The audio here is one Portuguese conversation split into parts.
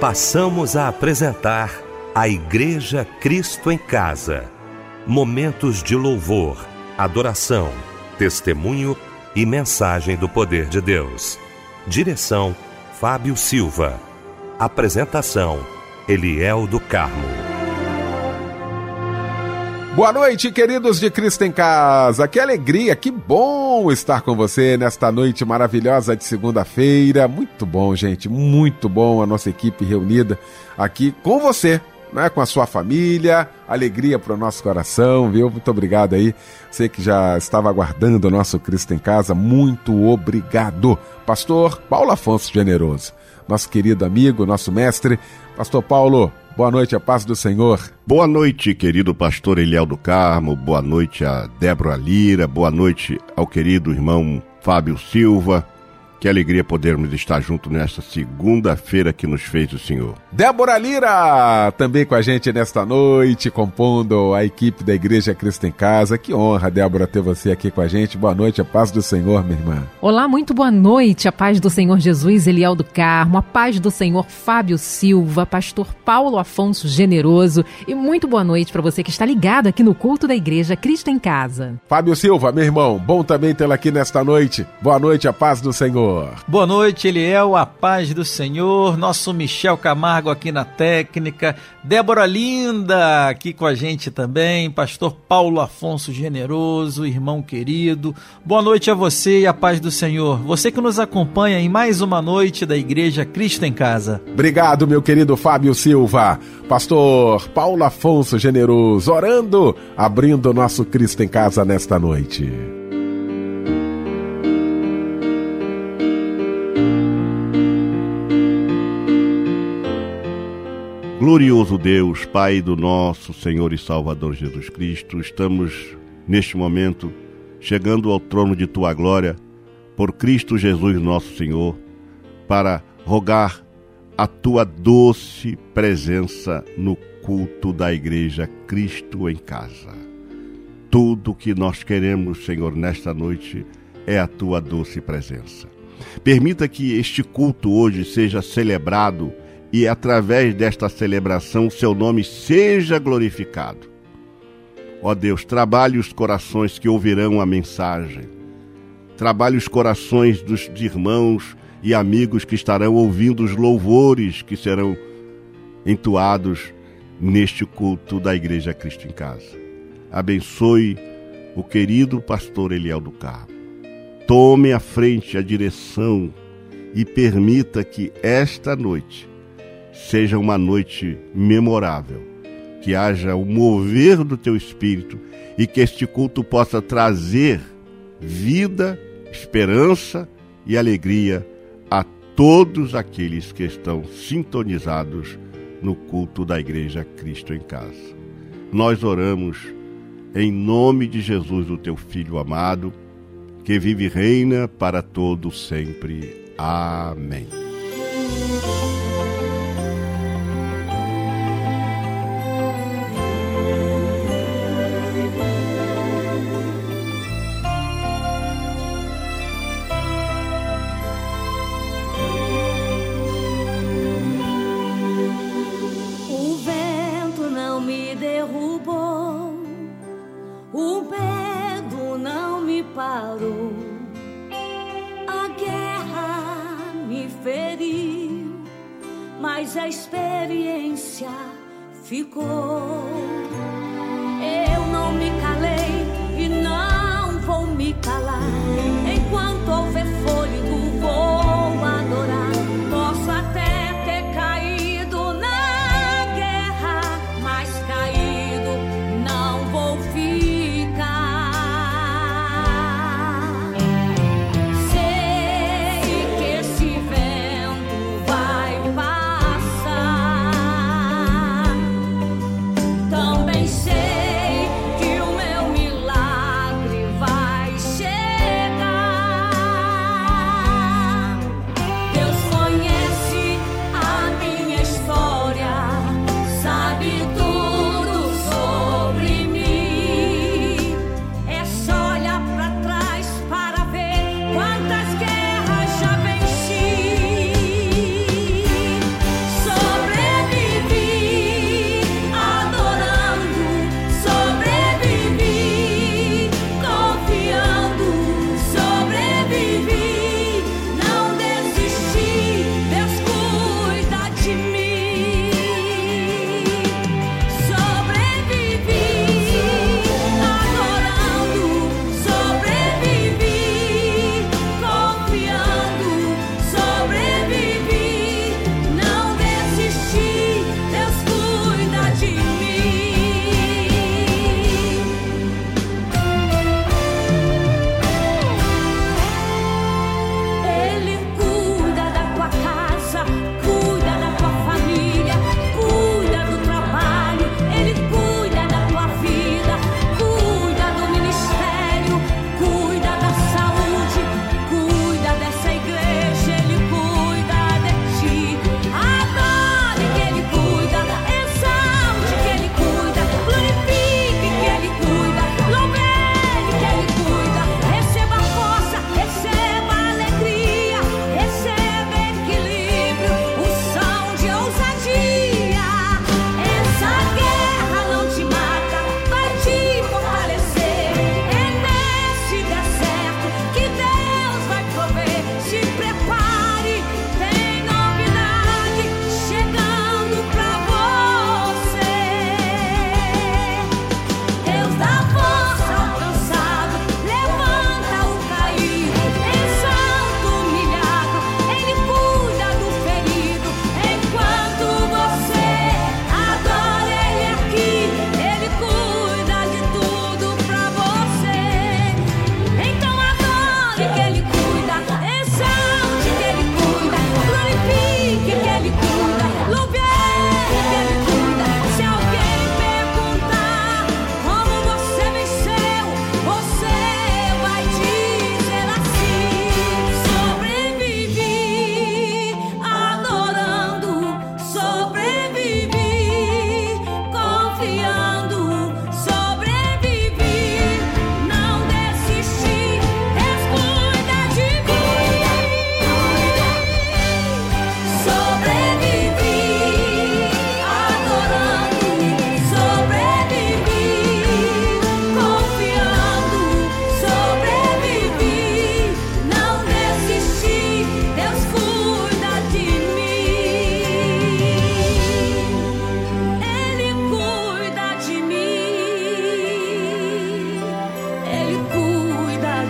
Passamos a apresentar a Igreja Cristo em Casa. Momentos de louvor, adoração, testemunho e mensagem do poder de Deus. Direção: Fábio Silva. Apresentação: Eliel do Carmo. Boa noite, queridos de Cristo em Casa. Que alegria, que bom estar com você nesta noite maravilhosa de segunda-feira. Muito bom, gente, muito bom a nossa equipe reunida aqui com você, né, com a sua família. Alegria para o nosso coração, viu? Muito obrigado aí. Você que já estava aguardando o nosso Cristo em Casa, muito obrigado. Pastor Paulo Afonso Generoso, nosso querido amigo, nosso mestre. Pastor Paulo, boa noite, a paz do Senhor. Boa noite, querido pastor Eliel do Carmo, boa noite a Débora Lira, boa noite ao querido irmão Fábio Silva. Que alegria podermos estar juntos nesta segunda-feira que nos fez o Senhor. Débora Lira, também com a gente nesta noite, compondo a equipe da Igreja Cristo em Casa. Que honra, Débora, ter você aqui com a gente. Boa noite, a paz do Senhor, minha irmã. Olá, muito boa noite, a paz do Senhor Jesus, Eliel do Carmo, a paz do Senhor Fábio Silva, pastor Paulo Afonso Generoso, e muito boa noite para você que está ligado aqui no culto da Igreja Cristo em Casa. Fábio Silva, meu irmão, bom também tê-lo aqui nesta noite. Boa noite, a paz do Senhor. Boa noite, Eliel, a paz do Senhor, nosso Michel Camargo aqui na técnica, Débora Linda aqui com a gente também, pastor Paulo Afonso Generoso, irmão querido, boa noite a você e a paz do Senhor, você que nos acompanha em mais uma noite da Igreja Cristo em Casa. Obrigado, meu querido Fábio Silva, pastor Paulo Afonso Generoso, orando, abrindo o nosso Cristo em Casa nesta noite. Glorioso Deus, Pai do nosso Senhor e Salvador Jesus Cristo, estamos neste momento chegando ao trono de Tua glória por Cristo Jesus nosso Senhor, para rogar a Tua doce presença no culto da Igreja Cristo em Casa. Tudo o que nós queremos, Senhor, nesta noite é a Tua doce presença. Permita que este culto hoje seja celebrado e através desta celebração seu nome seja glorificado. Ó Deus, trabalhe os corações que ouvirão a mensagem. Trabalhe os corações dos irmãos e amigos que estarão ouvindo os louvores que serão entoados neste culto da Igreja Cristo em Casa. Abençoe o querido pastor Eliel do Carmo. Tome à frente a direção e permita que esta noite seja uma noite memorável, que haja o mover do Teu Espírito e que este culto possa trazer vida, esperança e alegria a todos aqueles que estão sintonizados no culto da Igreja Cristo em Casa. Nós oramos em nome de Jesus, o Teu Filho amado, que vive e reina para todo sempre. Amém. Mas a experiência ficou. Eu não me calei e não vou me calar. Enquanto houver fôlego, vou adorar. Posso até ter caído na guerra, mas caído não vou ficar. Sei que esse vento vai passar. Tão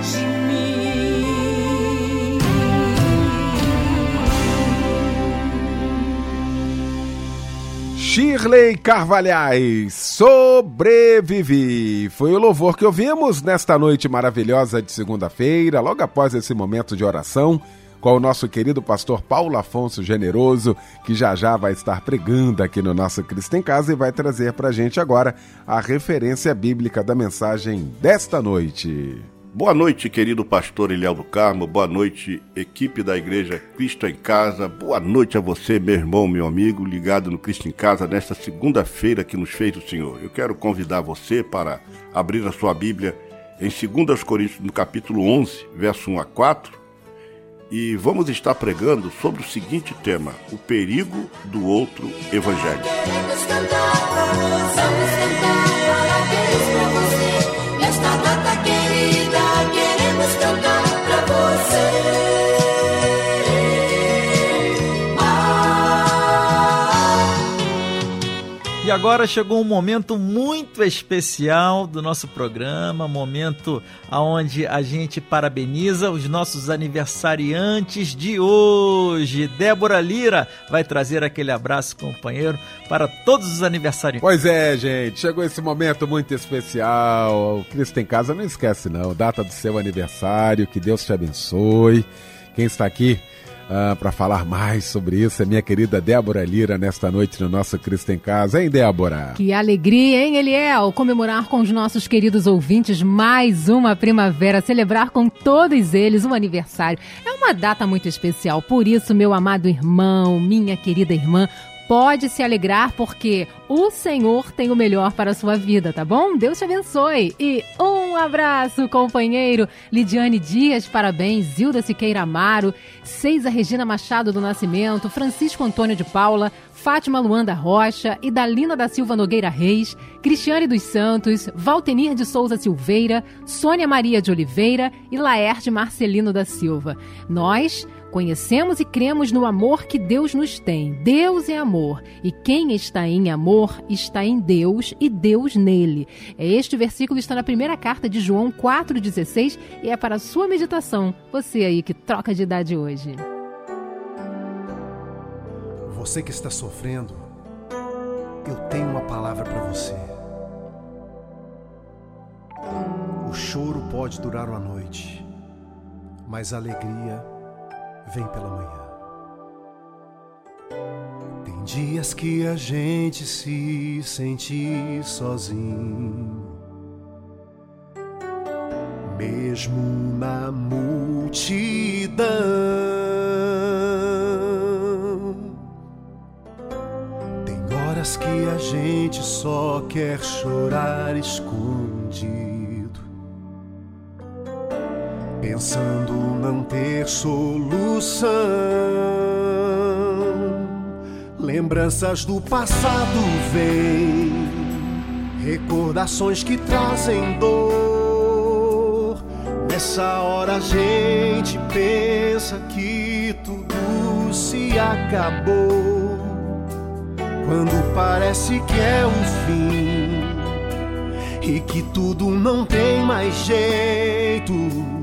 de mim. Shirley Carvalhais, Sobrevivi. Foi o louvor que ouvimos nesta noite maravilhosa de segunda-feira, logo após esse momento de oração, com o nosso querido pastor Paulo Afonso Generoso, que já vai estar pregando aqui no nosso Cristo em Casa e vai trazer para a gente agora a referência bíblica da mensagem desta noite. Boa noite, querido pastor Eliel do Carmo, boa noite, equipe da Igreja Cristo em Casa, boa noite a você, meu irmão, meu amigo, ligado no Cristo em Casa, nesta segunda-feira que nos fez o Senhor. Eu quero convidar você para abrir a sua Bíblia em 2 Coríntios, no capítulo 11, verso 1 a 4, e vamos estar pregando sobre o seguinte tema: o perigo do outro evangelho. Queremos cantar pra você, vamos cantar parabéns pra você. Nesta data querida, queremos cantar pra você. E agora chegou um momento muito especial do nosso programa, momento onde a gente parabeniza os nossos aniversariantes de hoje. Débora Lira vai trazer aquele abraço, companheiro, para todos os aniversariantes. Pois é, gente, chegou esse momento muito especial. O Cristo em Casa não esquece não, data do seu aniversário, que Deus te abençoe. Quem está aqui para falar mais sobre isso é minha querida Débora Lira nesta noite no nosso Cristo em Casa, hein, Débora? Que alegria, hein, Eliel? Comemorar com os nossos queridos ouvintes mais uma primavera, celebrar com todos eles um aniversário. É uma data muito especial, por isso, meu amado irmão, minha querida irmã, pode se alegrar porque o Senhor tem o melhor para a sua vida, tá bom? Deus te abençoe. E um abraço, companheiro. Lidiane Dias, parabéns. Zilda Siqueira Amaro, Ceiza Regina Machado do Nascimento, Francisco Antônio de Paula, Fátima Luanda Rocha, Idalina da Silva Nogueira Reis, Cristiane dos Santos, Valtenir de Souza Silveira, Sônia Maria de Oliveira e Laerte Marcelino da Silva. Nós conhecemos e cremos no amor que Deus nos tem. Deus é amor, e quem está em amor está em Deus e Deus nele. Este versículo está na primeira carta de João 4,16 e é para a sua meditação, você aí que troca de idade hoje. Você que está sofrendo, eu tenho uma palavra para você. O choro pode durar uma noite, mas a alegria vem pela manhã. Tem dias que a gente se sente sozinho, mesmo na multidão. Tem horas que a gente só quer chorar escondido, pensando não ter solução. Lembranças do passado vêm, recordações que trazem dor. Nessa hora a gente pensa que tudo se acabou, quando parece que é o fim e que tudo não tem mais jeito.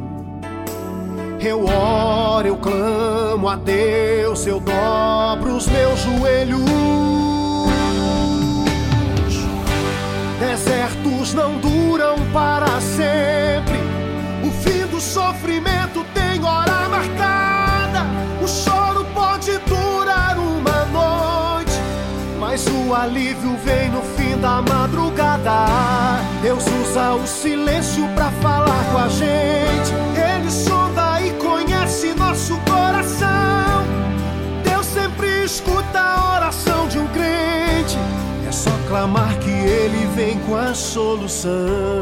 Eu oro, eu clamo a Deus, eu dobro os meus joelhos. Desertos não duram para sempre, o fim do sofrimento tem hora marcada. O choro pode durar uma noite, mas o alívio vem no fim da madrugada. Deus usa o silêncio pra falar com a gente. Ele sonda e conhece nosso coração. Deus sempre escuta a oração de um crente. É só clamar que Ele vem com a solução.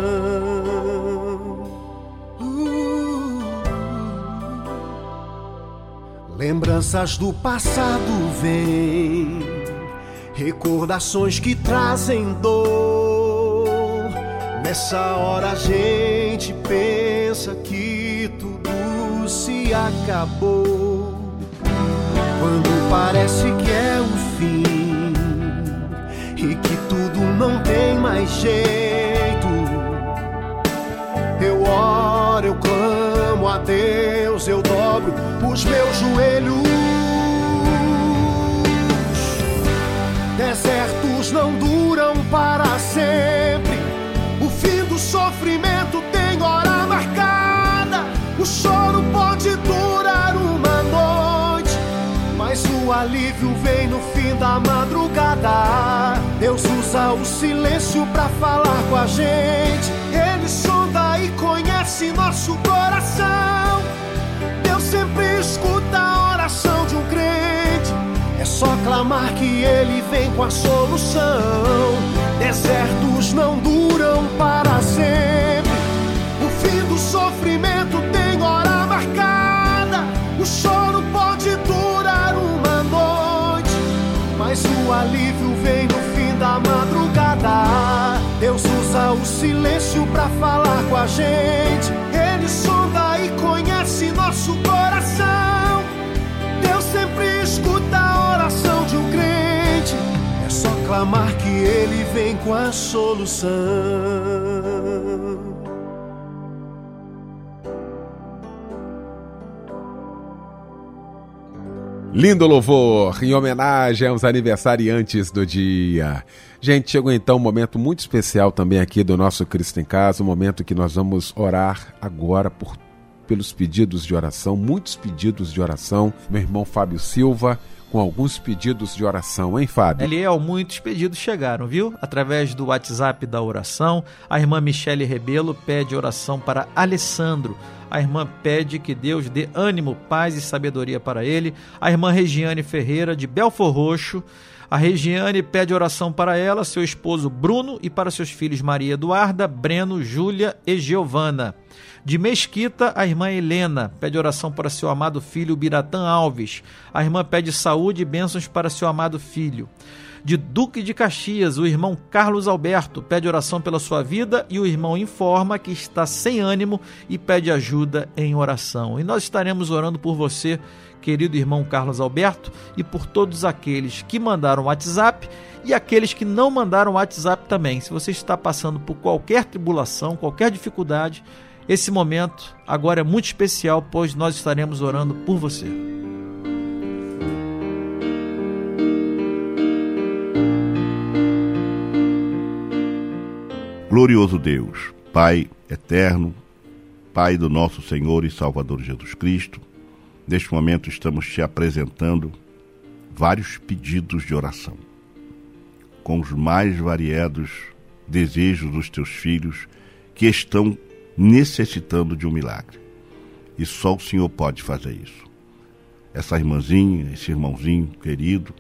Lembranças do passado vêm, recordações que trazem dor. Nessa hora a gente pensa que tudo se acabou, quando parece que é o fim e que tudo não tem mais jeito. Eu oro, eu clamo a Deus eu dobro os meus joelhos. Desertos não duram para sempre, o fim do sofrimento tem hora marcada. O choro pode durar uma noite, mas o alívio vem no fim da madrugada. Deus usa o silêncio pra falar com a gente. Ele sonda e conhece nosso coração. Deus sempre escuta a oração de um crente. É só clamar que Ele vem com a solução. Desertos não duram para sempre, o fim do sofrimento tem hora marcada. O choro pode durar uma noite, mas o alívio vem no fim da madrugada. Deus usa o silêncio pra falar com a gente. Ele sonda e conhece nosso coração. Deus sempre escuta a oração de um crente. É só clamar que Ele vem com a solução. Lindo louvor, em homenagem aos aniversariantes do dia. Gente, chegou então um momento muito especial também aqui do nosso Cristo em Casa, um momento que nós vamos orar agora pelos pedidos de oração, muitos pedidos de oração. Meu irmão Fábio Silva, com alguns pedidos de oração, hein, Fábio? Eliel, muitos pedidos chegaram, viu? Através do WhatsApp da oração, a irmã Michele Rebelo pede oração para Alessandro. A irmã pede que Deus dê ânimo, paz e sabedoria para ele. A irmã Regiane Ferreira, de Belfor Roxo. A Regiane pede oração para ela, seu esposo Bruno e para seus filhos Maria Eduarda, Breno, Júlia e Giovana. De Mesquita, a irmã Helena pede oração para seu amado filho Biratã Alves. A irmã pede saúde e bênçãos para seu amado filho. De Duque de Caxias, o irmão Carlos Alberto pede oração pela sua vida e o irmão informa que está sem ânimo e pede ajuda em oração. E nós estaremos orando por você, querido irmão Carlos Alberto, e por todos aqueles que mandaram WhatsApp e aqueles que não mandaram WhatsApp também. Se você está passando por qualquer tribulação, qualquer dificuldade, esse momento agora é muito especial, pois nós estaremos orando por você. Glorioso Deus, Pai eterno, Pai do nosso Senhor e Salvador Jesus Cristo, neste momento estamos te apresentando vários pedidos de oração, com os mais variados desejos dos teus filhos que estão necessitando de um milagre. E só o Senhor pode fazer isso. Essa irmãzinha, esse irmãozinho querido,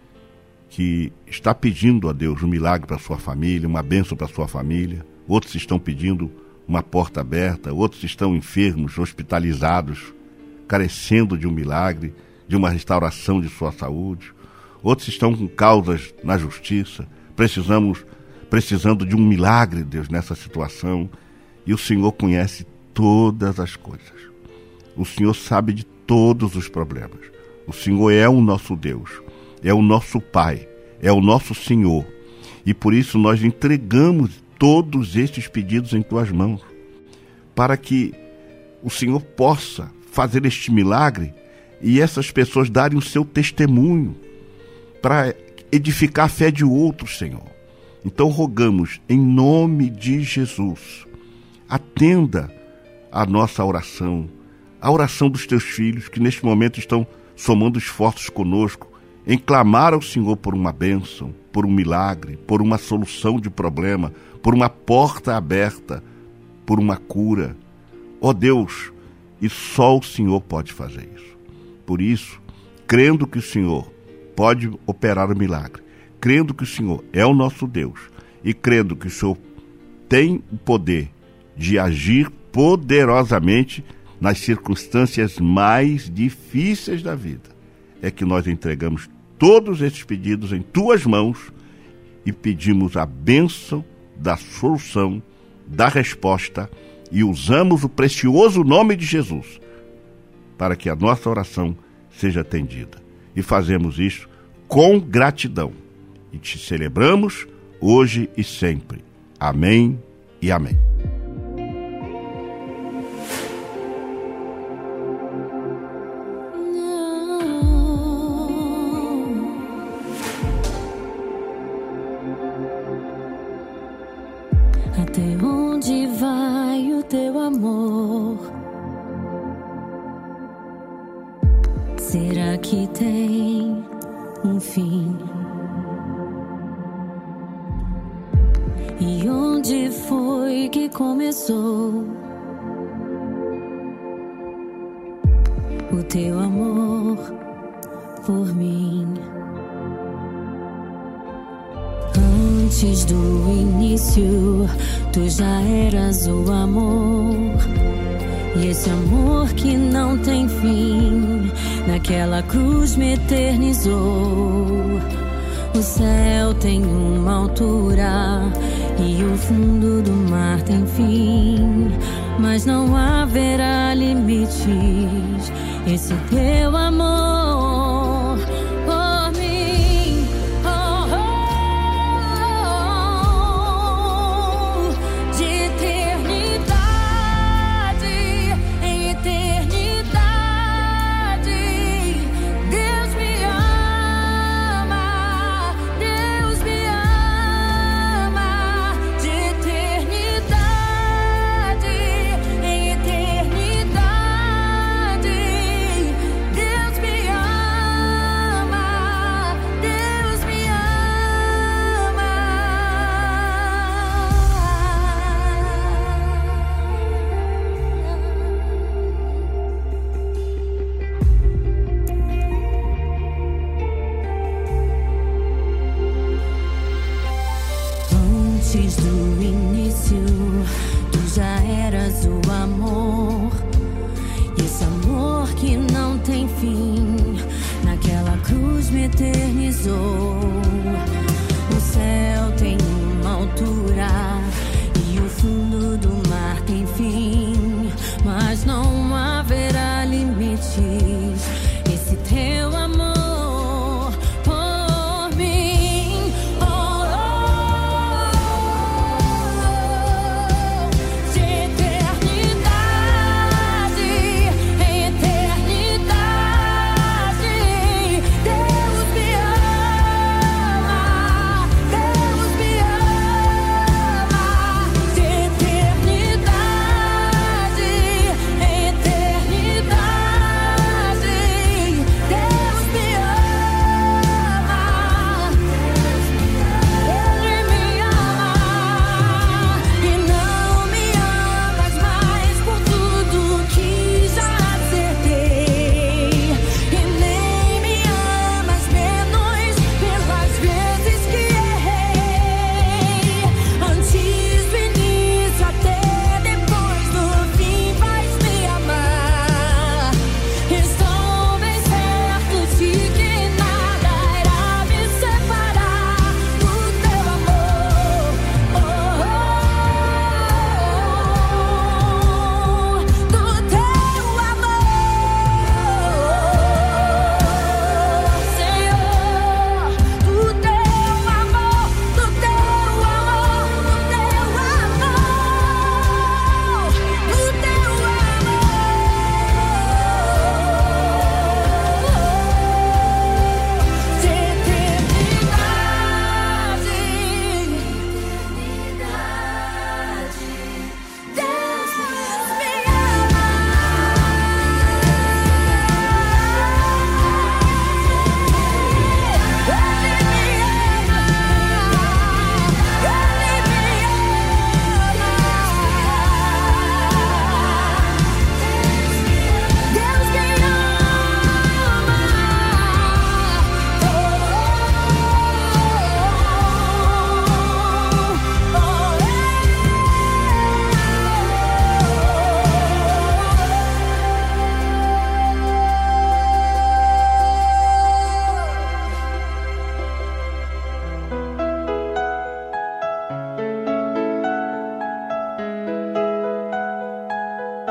que está pedindo a Deus um milagre para sua família, uma bênção para sua família. Outros estão pedindo uma porta aberta, outros estão enfermos, hospitalizados, carecendo de um milagre, de uma restauração de sua saúde. Outros estão com causas na justiça, precisando de um milagre, Deus, nessa situação. E o Senhor conhece todas as coisas. O Senhor sabe de todos os problemas. O Senhor é o nosso Deus, é o nosso Pai, é o nosso Senhor. E por isso nós entregamos todos estes pedidos em tuas mãos, para que o Senhor possa fazer este milagre e essas pessoas darem o seu testemunho para edificar a fé de outros, Senhor. Então rogamos, em nome de Jesus, atenda a nossa oração, a oração dos teus filhos que neste momento estão somando esforços conosco em clamar ao Senhor por uma bênção, por um milagre, por uma solução de problema, por uma porta aberta, por uma cura. Ó Deus, e só o Senhor pode fazer isso. Por isso, crendo que o Senhor pode operar o milagre, crendo que o Senhor é o nosso Deus e crendo que o Senhor tem o poder de agir poderosamente nas circunstâncias mais difíceis da vida, é que nós entregamos todos esses pedidos em tuas mãos e pedimos a bênção da solução, da resposta, e usamos o precioso nome de Jesus para que a nossa oração seja atendida. E fazemos isso com gratidão. E te celebramos hoje e sempre. Amém e amém. amor. Será que tem um fim? E onde foi que começou o teu amor por mim? Antes do início, tu já eras o amor. E esse amor que não tem fim, naquela cruz me eternizou. O céu tem uma altura e o fundo do mar tem fim, mas não haverá limites. Esse teu amor por mim, oh, oh, oh, de eternidade em eternidade, Deus me ama, Deus me ama, de eternidade em eternidade, Deus me ama, Deus me ama. Antes do início, tu já eras o amor. E esse amor que não tem fim, naquela cruz me eternizou. O céu tem uma altura e o fundo do mar tem fim, mas não haverá limites. Esse teu amor por mim, oh, oh, oh, de eternidade em eternidade, Deus me ama,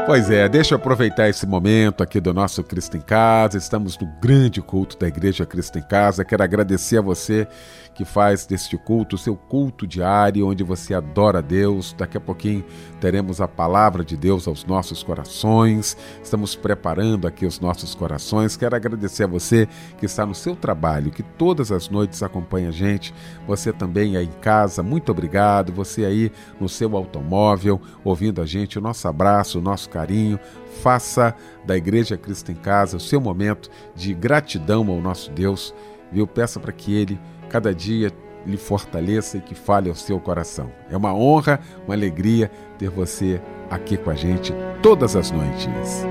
Pois é, deixa eu aproveitar esse momento aqui do nosso Cristo em Casa. Estamos no grande culto da Igreja Cristo em Casa. Quero agradecer a você que faz deste culto o seu culto diário, onde você adora a Deus. Daqui a pouquinho teremos a palavra de Deus aos nossos corações. Estamos preparando aqui os nossos corações. Quero agradecer a você que está no seu trabalho, que todas as noites acompanha a gente. Você também aí em casa, muito obrigado. Você aí no seu automóvel, ouvindo a gente, o nosso abraço, o nosso carinho. Faça da Igreja Cristo em Casa o seu momento de gratidão ao nosso Deus, viu? Peça para que Ele, cada dia, lhe fortaleça e que fale ao seu coração. É uma honra, uma alegria ter você aqui com a gente todas as noites.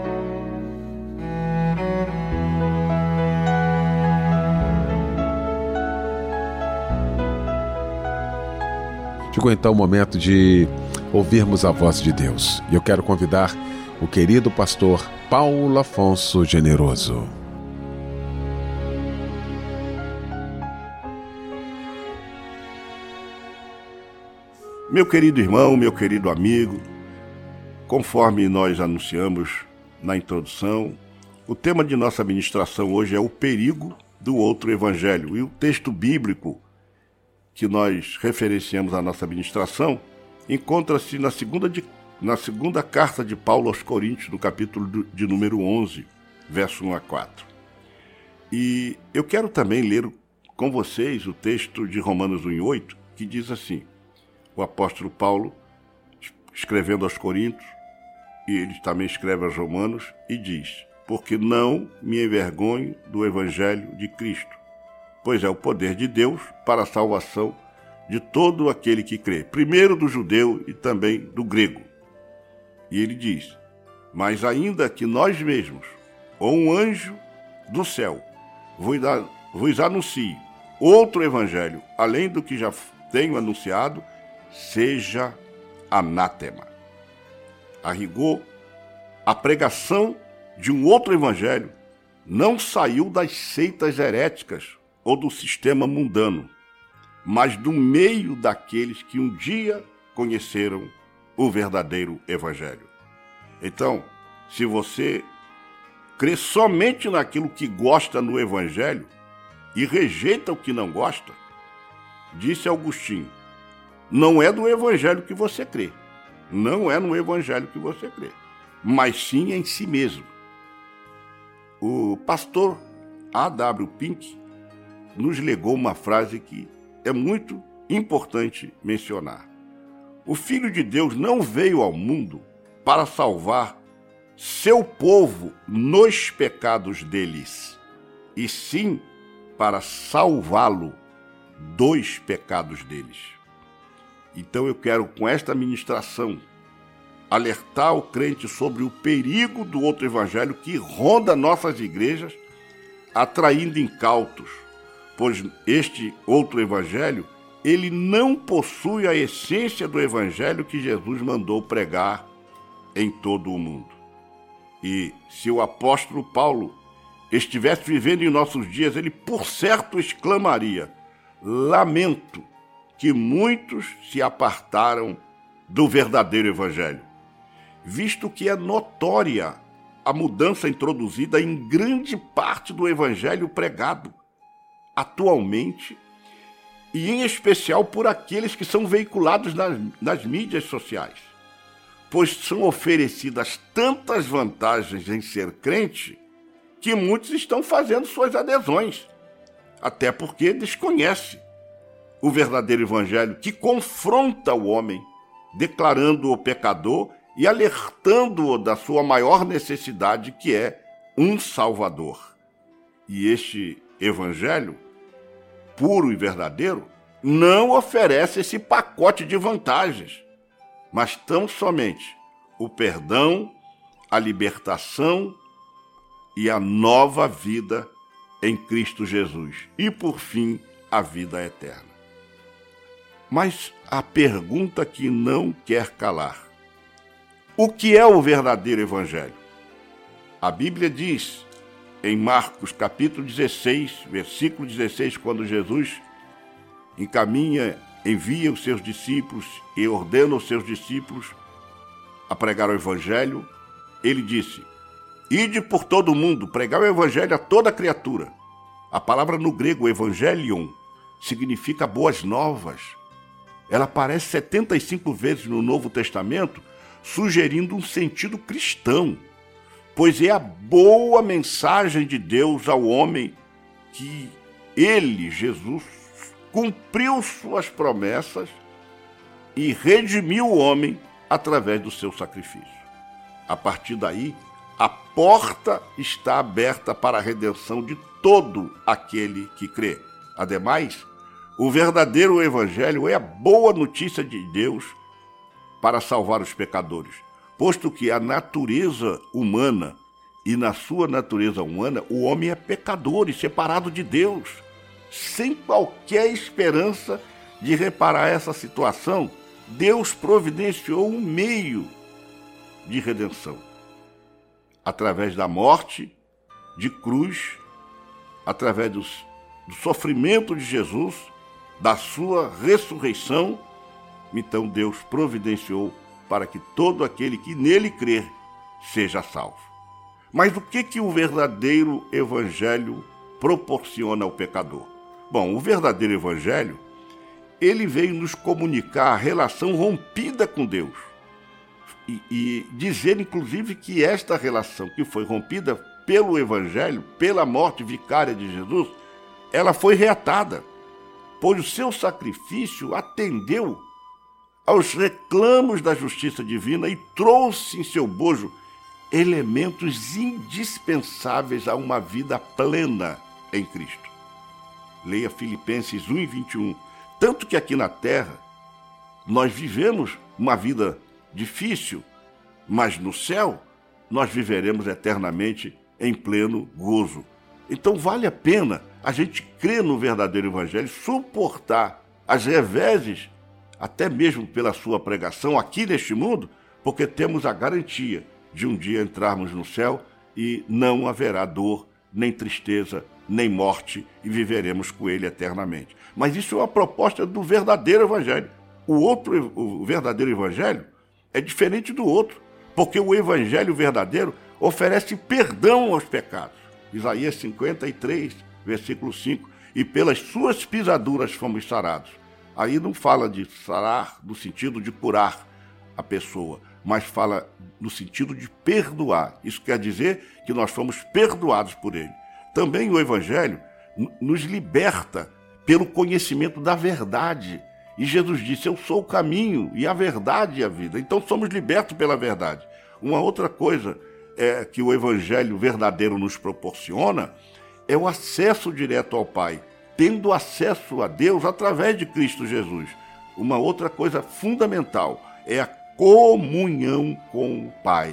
Chegou então o momento de ouvirmos a voz de Deus. E eu quero convidar o querido pastor Paulo Afonso Generoso. Meu querido irmão, meu querido amigo, conforme nós anunciamos na introdução, o tema de nossa ministração hoje é o perigo do outro evangelho. E o texto bíblico que nós referenciamos à nossa ministração encontra-se na segunda carta de Paulo aos Coríntios, no capítulo de número 11, verso 1 a 4. E eu quero também ler com vocês o texto de Romanos 1:8, que diz assim: o apóstolo Paulo, escrevendo aos Coríntios, e ele também escreve aos Romanos, e diz: porque não me envergonho do evangelho de Cristo, pois é o poder de Deus para a salvação de todo aquele que crê, primeiro do judeu e também do grego. E ele diz: mas ainda que nós mesmos, ou um anjo do céu, vos anuncie outro evangelho, além do que já tenho anunciado, seja anátema. A rigor, a pregação de um outro evangelho não saiu das seitas heréticas ou do sistema mundano, mas do meio daqueles que um dia conheceram o verdadeiro evangelho. Então, se você crê somente naquilo que gosta no evangelho e rejeita o que não gosta, disse Agostinho, não é do evangelho que você crê, não é no evangelho que você crê, mas sim em si mesmo. O pastor A.W. Pink nos legou uma frase que é muito importante mencionar. O Filho de Deus não veio ao mundo para salvar seu povo nos pecados deles, e sim para salvá-lo dos pecados deles. Então eu quero, com esta ministração, alertar o crente sobre o perigo do outro evangelho que ronda nossas igrejas, atraindo incautos, pois este outro evangelho, ele não possui a essência do evangelho que Jesus mandou pregar em todo o mundo. E se o apóstolo Paulo estivesse vivendo em nossos dias, ele por certo exclamaria: lamento que muitos se apartaram do verdadeiro evangelho, visto que é notória a mudança introduzida em grande parte do evangelho pregado atualmente, e em especial por aqueles que são veiculados nas mídias sociais, pois são oferecidas tantas vantagens em ser crente que muitos estão fazendo suas adesões, até porque desconhecem o verdadeiro evangelho que confronta o homem, declarando-o pecador e alertando-o da sua maior necessidade, que é um Salvador. E este evangelho, puro e verdadeiro, não oferece esse pacote de vantagens, mas tão somente o perdão, a libertação e a nova vida em Cristo Jesus. E, por fim, a vida eterna. Mas a pergunta que não quer calar: o que é o verdadeiro evangelho? A Bíblia diz, em Marcos capítulo 16, versículo 16, quando Jesus envia os seus discípulos e ordena aos seus discípulos a pregar o evangelho, ele disse: ide por todo o mundo, pregar o evangelho a toda criatura. A palavra no grego, evangelion, significa boas novas. Ela aparece 75 vezes no Novo Testamento, sugerindo um sentido cristão, pois é a boa mensagem de Deus ao homem que ele, Jesus, cumpriu suas promessas e redimiu o homem através do seu sacrifício. A partir daí, a porta está aberta para a redenção de todo aquele que crê. Ademais, o verdadeiro evangelho é a boa notícia de Deus para salvar os pecadores, posto que a natureza humana, e na sua natureza humana, o homem é pecador e separado de Deus, sem qualquer esperança de reparar essa situação. Deus providenciou um meio de redenção, através da morte de cruz, através do sofrimento de Jesus, da sua ressurreição. Então Deus providenciou para que todo aquele que nele crer seja salvo. Mas o que o verdadeiro evangelho proporciona ao pecador? Bom, o verdadeiro evangelho, ele veio nos comunicar a relação rompida com Deus e dizer, inclusive, que esta relação que foi rompida pelo evangelho, pela morte vicária de Jesus, ela foi reatada, pois o seu sacrifício atendeu aos reclamos da justiça divina e trouxe em seu bojo elementos indispensáveis a uma vida plena em Cristo. Leia Filipenses 1:21. Tanto que aqui na terra nós vivemos uma vida difícil, mas no céu nós viveremos eternamente em pleno gozo. Então vale a pena a gente crer no verdadeiro evangelho, suportar as reveses, até mesmo pela sua pregação aqui neste mundo, porque temos a garantia de um dia entrarmos no céu e não haverá dor, nem tristeza, nem morte, e viveremos com ele eternamente. Mas isso é uma proposta do verdadeiro evangelho. O verdadeiro evangelho é diferente do outro, porque o evangelho verdadeiro oferece perdão aos pecados. Isaías 53, versículo 5, e pelas suas pisaduras fomos sarados. Aí não fala de sarar no sentido de curar a pessoa, mas fala no sentido de perdoar. Isso quer dizer que nós fomos perdoados por ele. Também o evangelho nos liberta pelo conhecimento da verdade. E Jesus disse: eu sou o caminho e a verdade e a vida. Então somos libertos pela verdade. Uma outra coisa que o evangelho verdadeiro nos proporciona é o acesso direto ao Pai, tendo acesso a Deus através de Cristo Jesus. Uma outra coisa fundamental é a comunhão com o Pai.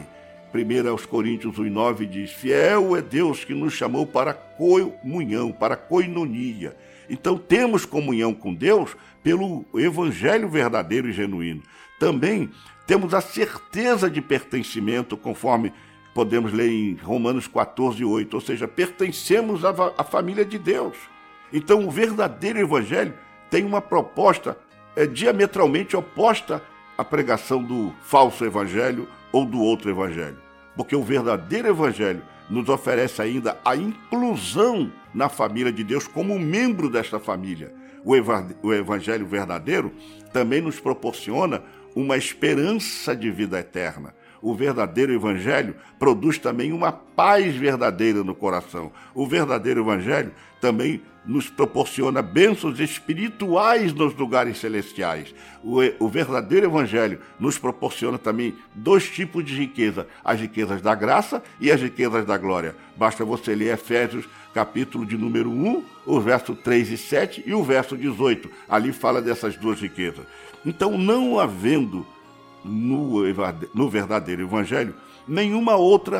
1 Coríntios 1:9 diz: fiel é Deus que nos chamou para comunhão, para koinonia. Então temos comunhão com Deus pelo evangelho verdadeiro e genuíno. Também temos a certeza de pertencimento, conforme podemos ler em Romanos 14:8, ou seja, pertencemos à família de Deus. Então o verdadeiro evangelho tem uma proposta diametralmente oposta à pregação do falso evangelho ou do outro evangelho. Porque o verdadeiro evangelho nos oferece ainda a inclusão na família de Deus como membro desta família. O evangelho verdadeiro também nos proporciona uma esperança de vida eterna. O verdadeiro evangelho produz também uma paz verdadeira no coração. O verdadeiro evangelho também nos proporciona bênçãos espirituais nos lugares celestiais. O verdadeiro evangelho nos proporciona também dois tipos de riqueza: as riquezas da graça e as riquezas da glória. Basta você ler Efésios, capítulo de número 1, o verso 3 e 7 e o verso 18. Ali fala dessas duas riquezas. Então, não havendo no verdadeiro evangelho nenhuma outra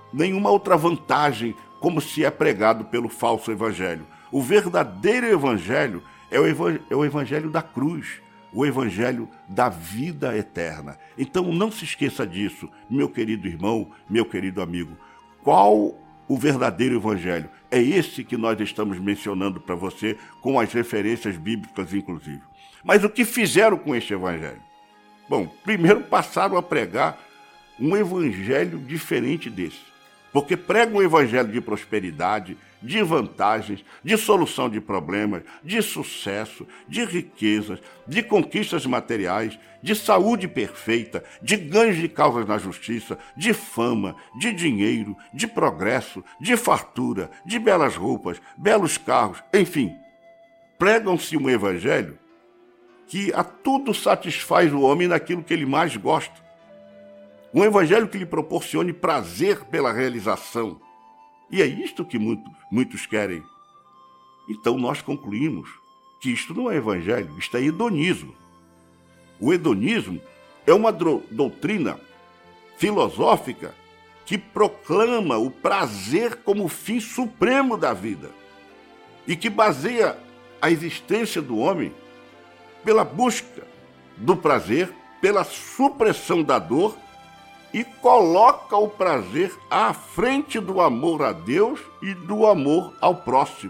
vantagem como se é pregado pelo falso evangelho. O verdadeiro evangelho é o evangelho da cruz, o evangelho da vida eterna. Então não se esqueça disso, meu querido irmão, meu querido amigo. Qual o verdadeiro evangelho? É esse que nós estamos mencionando para você, com as referências bíblicas inclusive. Mas o que fizeram com este evangelho? Bom, primeiro passaram a pregar um evangelho diferente desse. Porque prega um evangelho de prosperidade, de vantagens, de solução de problemas, de sucesso, de riquezas, de conquistas materiais, de saúde perfeita, de ganhos de causas na justiça, de fama, de dinheiro, de progresso, de fartura, de belas roupas, belos carros, enfim. Pregam-se um evangelho que a tudo satisfaz o homem naquilo que ele mais gosta. Um evangelho que lhe proporcione prazer pela realização. E é isto que muitos querem. Então nós concluímos que isto não é evangelho, isto é hedonismo. O hedonismo é uma doutrina filosófica que proclama o prazer como o fim supremo da vida e que baseia a existência do homem pela busca do prazer, pela supressão da dor e coloca o prazer à frente do amor a Deus e do amor ao próximo.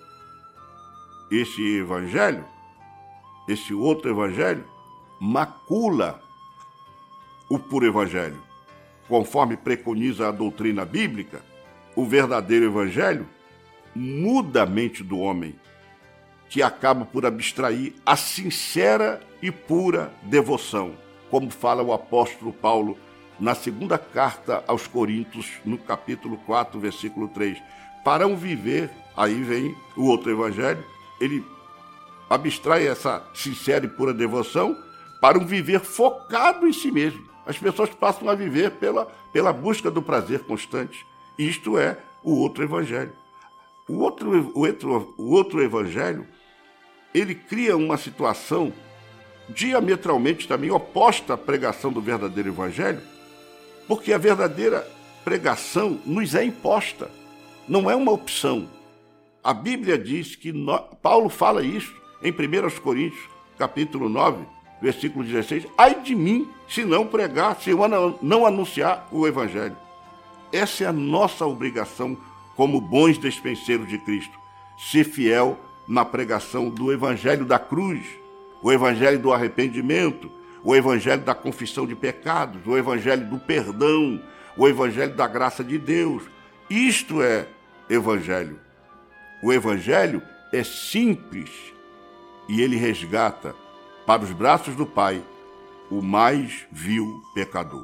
Esse evangelho, esse outro evangelho, macula o puro evangelho. Conforme preconiza a doutrina bíblica, o verdadeiro evangelho muda a mente do homem, que acaba por abstrair a sincera e pura devoção, como fala o apóstolo Paulo na segunda carta aos Coríntios, no capítulo 4, versículo 3. Para um viver, aí vem o outro evangelho, ele abstrai essa sincera e pura devoção para um viver focado em si mesmo. As pessoas passam a viver pela busca do prazer constante. Isto é o outro evangelho. O outro evangelho, ele cria uma situação diametralmente também oposta à pregação do verdadeiro evangelho, porque a verdadeira pregação nos é imposta, não é uma opção. A Bíblia diz que Paulo fala isso em 1 Coríntios, capítulo 9, versículo 16. Ai de mim, se não pregar, se eu não anunciar o evangelho. Essa é a nossa obrigação como bons despenseiros de Cristo. Ser fiel na pregação do evangelho da cruz, o evangelho do arrependimento, o evangelho da confissão de pecados, o evangelho do perdão, o evangelho da graça de Deus. Isto é evangelho. O evangelho é simples e ele resgata para os braços do Pai o mais vil pecador.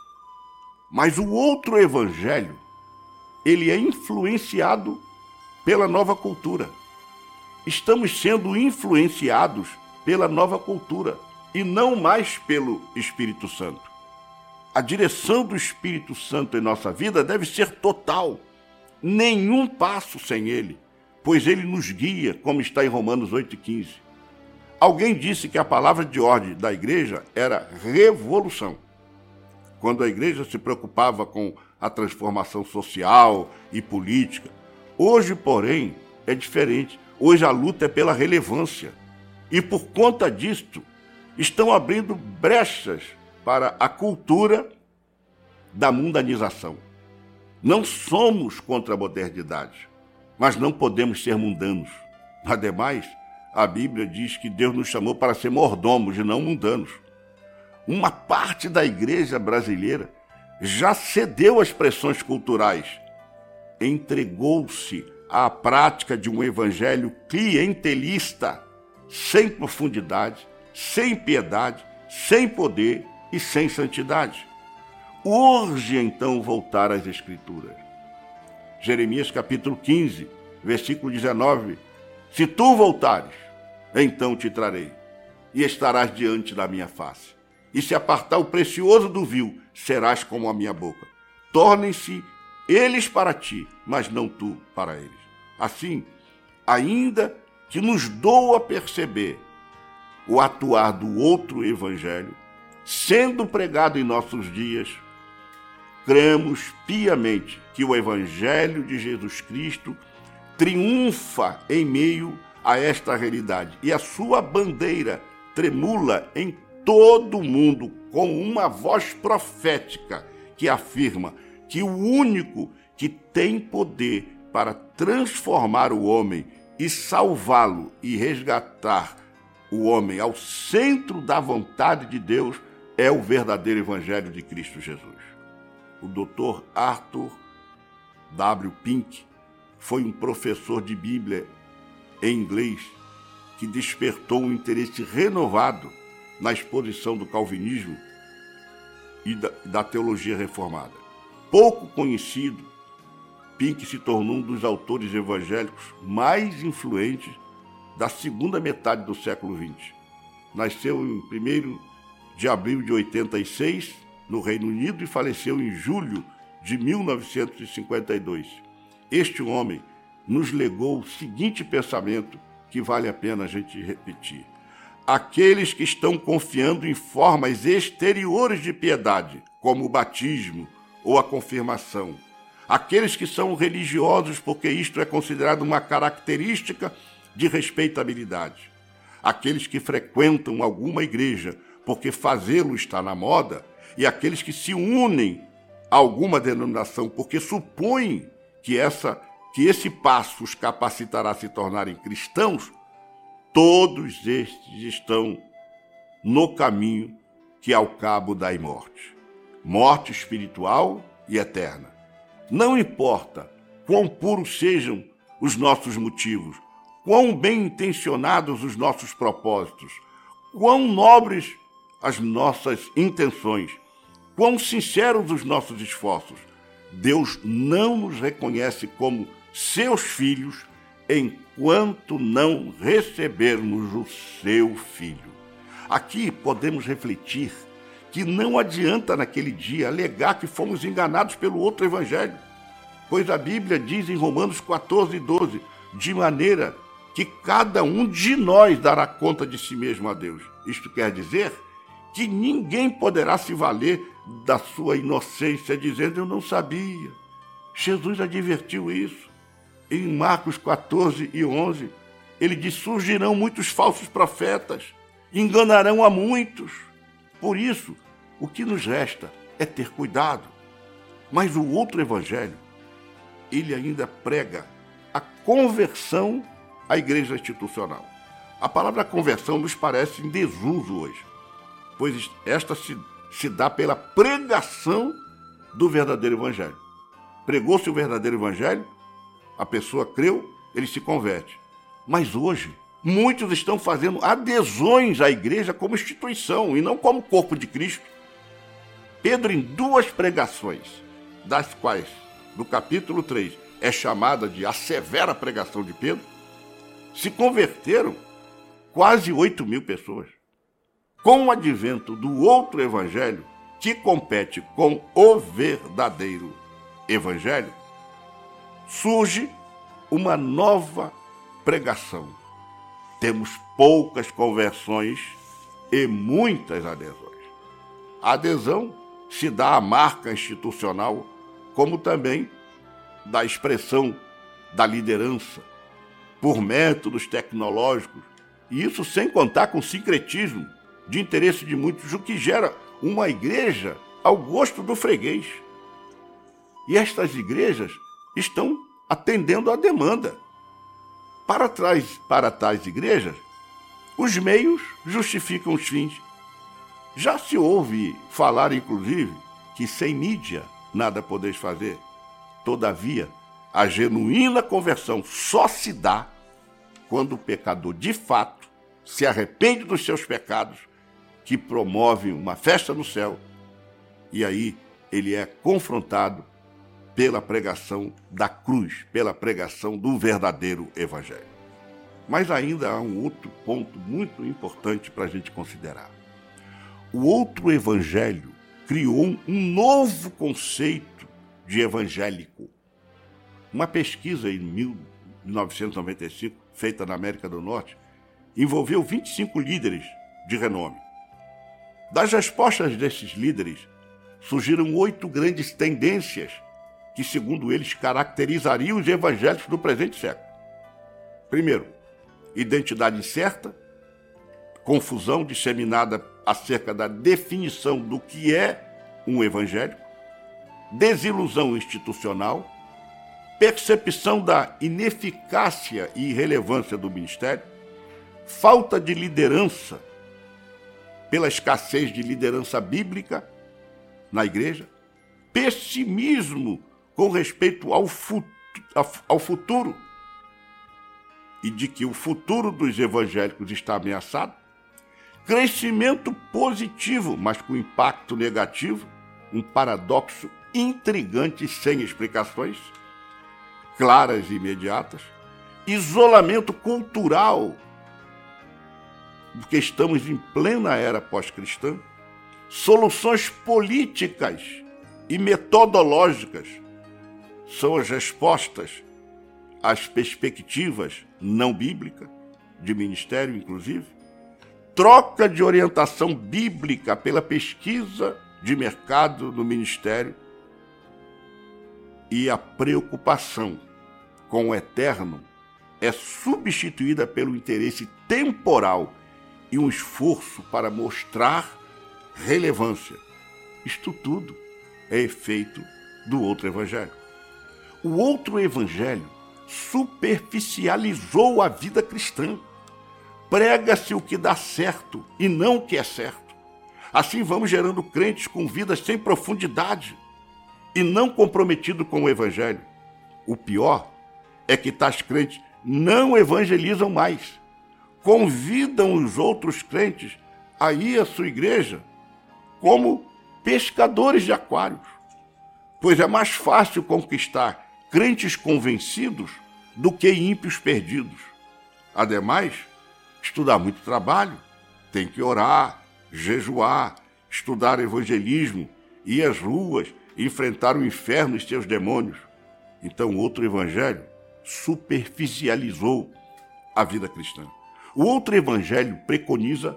Mas o outro evangelho, ele é influenciado pela nova cultura. Estamos sendo influenciados pela nova cultura e não mais pelo Espírito Santo. A direção do Espírito Santo em nossa vida deve ser total. Nenhum passo sem ele, pois ele nos guia, como está em Romanos 8,15. Alguém disse que a palavra de ordem da igreja era revolução. Quando a igreja se preocupava com a transformação social e política. Hoje, porém, é diferente. Hoje a luta é pela relevância. E por conta disto, estão abrindo brechas para a cultura da mundanização. Não somos contra a modernidade, mas não podemos ser mundanos. Ademais, a Bíblia diz que Deus nos chamou para ser mordomos e não mundanos. Uma parte da igreja brasileira já cedeu às pressões culturais, entregou-se à prática de um evangelho clientelista, sem profundidade, sem piedade, sem poder e sem santidade. Urge então voltar às Escrituras. Jeremias capítulo 15, versículo 19. Se tu voltares, então te trarei, e estarás diante da minha face. E se apartar o precioso do vil, serás como a minha boca. Tornem-se eles para ti, mas não tu para eles. Assim, ainda que nos doa perceber o atuar do outro evangelho, sendo pregado em nossos dias, cremos piamente que o evangelho de Jesus Cristo triunfa em meio a esta realidade e a sua bandeira tremula em todo o mundo com uma voz profética que afirma que o único que tem poder para transformar o homem e salvá-lo e resgatar o homem ao centro da vontade de Deus é o verdadeiro Evangelho de Cristo Jesus. O Dr. Arthur W. Pink foi um professor de Bíblia em inglês que despertou um interesse renovado na exposição do calvinismo e da teologia reformada. Pouco conhecido, Pink se tornou um dos autores evangélicos mais influentes da segunda metade do século XX. Nasceu em 1º de abril de 86, no Reino Unido, e faleceu em julho de 1952. Este homem nos legou o seguinte pensamento que vale a pena a gente repetir. Aqueles que estão confiando em formas exteriores de piedade, como o batismo ou a confirmação, aqueles que são religiosos porque isto é considerado uma característica de respeitabilidade, aqueles que frequentam alguma igreja porque fazê-lo está na moda, e aqueles que se unem a alguma denominação porque supõem que esse passo os capacitará a se tornarem cristãos, todos estes estão no caminho que é o cabo da morte. Morte espiritual e eterna. Não importa quão puros sejam os nossos motivos, quão bem intencionados os nossos propósitos, quão nobres as nossas intenções, quão sinceros os nossos esforços, Deus não nos reconhece como seus filhos enquanto não recebermos o seu Filho. Aqui podemos refletir que não adianta naquele dia alegar que fomos enganados pelo outro evangelho, pois a Bíblia diz em Romanos 14:12, de maneira que cada um de nós dará conta de si mesmo a Deus. Isto quer dizer que ninguém poderá se valer da sua inocência dizendo eu não sabia. Jesus advertiu isso. Em Marcos 14:11, ele diz, surgirão muitos falsos profetas, enganarão a muitos. Por isso, o que nos resta é ter cuidado. Mas o outro evangelho, ele ainda prega a conversão à igreja institucional. A palavra conversão nos parece em desuso hoje, pois esta se dá pela pregação do verdadeiro evangelho. Pregou-se o verdadeiro evangelho, a pessoa creu, ele se converte. Mas hoje, muitos estão fazendo adesões à igreja como instituição e não como corpo de Cristo. Pedro, em 2 pregações, das quais, no capítulo 3, é chamada de a severa pregação de Pedro, se converteram quase 8.000 pessoas. Com o advento do outro evangelho, que compete com o verdadeiro evangelho, surge uma nova pregação. Temos poucas conversões e muitas adesões. A adesão se dá à marca institucional, como também da expressão da liderança, por métodos tecnológicos, e isso sem contar com o sincretismo de interesse de muitos, o que gera uma igreja ao gosto do freguês. E estas igrejas estão atendendo à demanda. Para tais igrejas, os meios justificam os fins. Já se ouve falar, inclusive, que sem mídia nada podeis fazer. Todavia, a genuína conversão só se dá quando o pecador, de fato, se arrepende dos seus pecados, que promove uma festa no céu, e aí ele é confrontado pela pregação da cruz, pela pregação do verdadeiro evangelho. Mas ainda há um outro ponto muito importante para a gente considerar. O outro evangelho criou um novo conceito de evangélico. Uma pesquisa em 1995, feita na América do Norte, envolveu 25 líderes de renome. Das respostas desses líderes, surgiram 8 grandes tendências que, segundo eles, caracterizariam os evangélicos do presente século. Primeiro, identidade incerta, confusão disseminada acerca da definição do que é um evangélico, desilusão institucional, percepção da ineficácia e irrelevância do ministério, falta de liderança pela escassez de liderança bíblica na igreja, pessimismo com respeito ao futuro e de que o futuro dos evangélicos está ameaçado, crescimento positivo, mas com impacto negativo, um paradoxo intrigante sem explicações claras e imediatas, isolamento cultural, porque estamos em plena era pós-cristã, soluções políticas e metodológicas são as respostas às perspectivas não bíblicas, de ministério inclusive, troca de orientação bíblica pela pesquisa de mercado no ministério e a preocupação com o eterno é substituída pelo interesse temporal e um esforço para mostrar relevância. Isto tudo é efeito do outro evangelho. O outro evangelho superficializou a vida cristã. Prega-se o que dá certo e não o que é certo. Assim vamos gerando crentes com vidas sem profundidade e não comprometidos com o evangelho. O pior é que tais crentes não evangelizam mais. Convidam os outros crentes a ir à sua igreja como pescadores de aquários, pois é mais fácil conquistar crentes convencidos do que ímpios perdidos. Ademais, isto dá muito trabalho, tem que orar, jejuar, estudar evangelismo, ir às ruas, enfrentar o inferno e seus demônios. Então, outro evangelho superficializou a vida cristã. O outro evangelho preconiza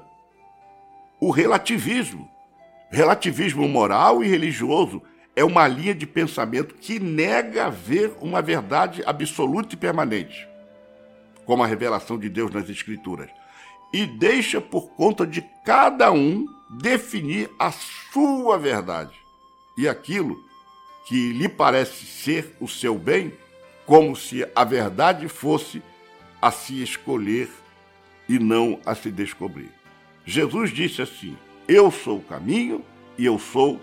o relativismo. Relativismo moral e religioso é uma linha de pensamento que nega haver uma verdade absoluta e permanente, como a revelação de Deus nas Escrituras, e deixa por conta de cada um definir a sua verdade e aquilo que lhe parece ser o seu bem, como se a verdade fosse a se escolher e não a se descobrir. Jesus disse assim: eu sou o caminho e eu sou